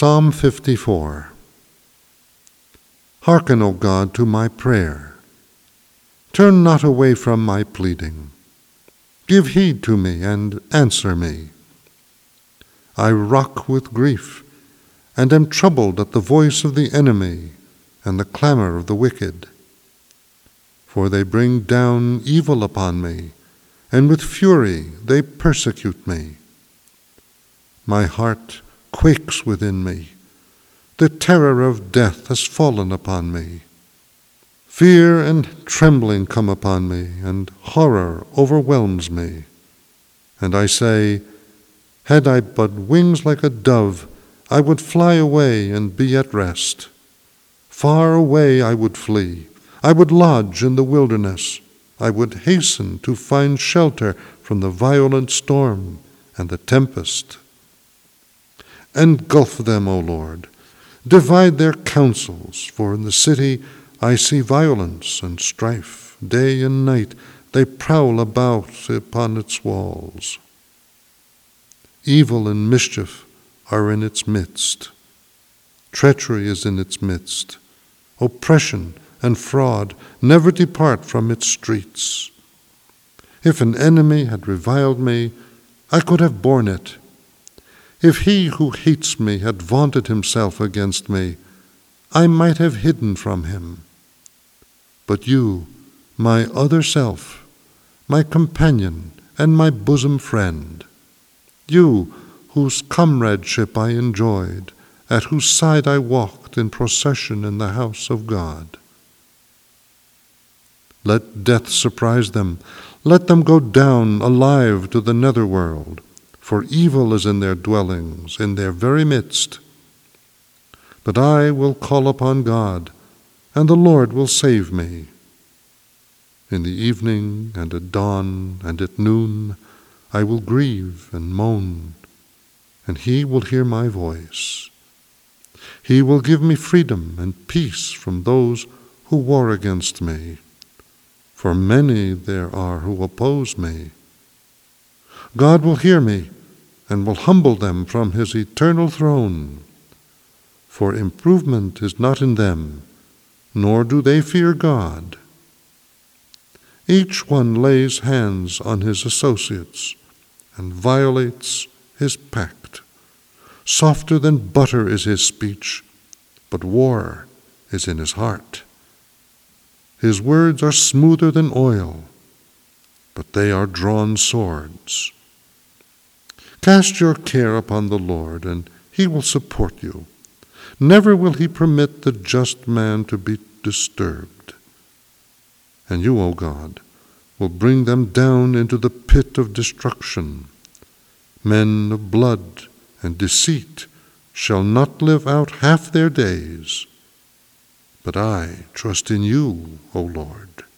Psalm 54. Hearken, O God, to my prayer. Turn not away from my pleading. Give heed to me and answer me. I rock with grief, and am troubled at the voice of the enemy and the clamor of the wicked. For they bring down evil upon me, and with fury they persecute me. My heart quakes within me. The terror of death has fallen upon me. Fear and trembling come upon me, and horror overwhelms me. And I say, had I but wings like a dove, I would fly away and be at rest. Far away I would flee. I would lodge in the wilderness. I would hasten to find shelter from the violent storm and the tempest. Engulf them, O Lord. Divide their counsels, for in the city I see violence and strife. Day and night they prowl about upon its walls. Evil and mischief are in its midst. Treachery is in its midst. Oppression and fraud never depart from its streets. If an enemy had reviled me, I could have borne it. If he who hates me had vaunted himself against me, I might have hidden from him. But you, my other self, my companion and my bosom friend, you whose comradeship I enjoyed, at whose side I walked in procession in the house of God. Let death surprise them. Let them go down alive to the netherworld, for evil is in their dwellings, in their very midst. But I will call upon God, and the Lord will save me. In the evening and at dawn and at noon I will grieve and moan, and he will hear my voice. He will give me freedom and peace from those who war against me, for many there are who oppose me. God will hear me and will humble them from his eternal throne. For improvement is not in them, nor do they fear God. Each one lays hands on his associates and violates his pact. Softer than butter is his speech, but war is in his heart. His words are smoother than oil, but they are drawn swords. Cast your care upon the Lord, and he will support you. Never will he permit the just man to be disturbed. And you, O God, will bring them down into the pit of destruction. Men of blood and deceit shall not live out half their days. But I trust in you, O Lord.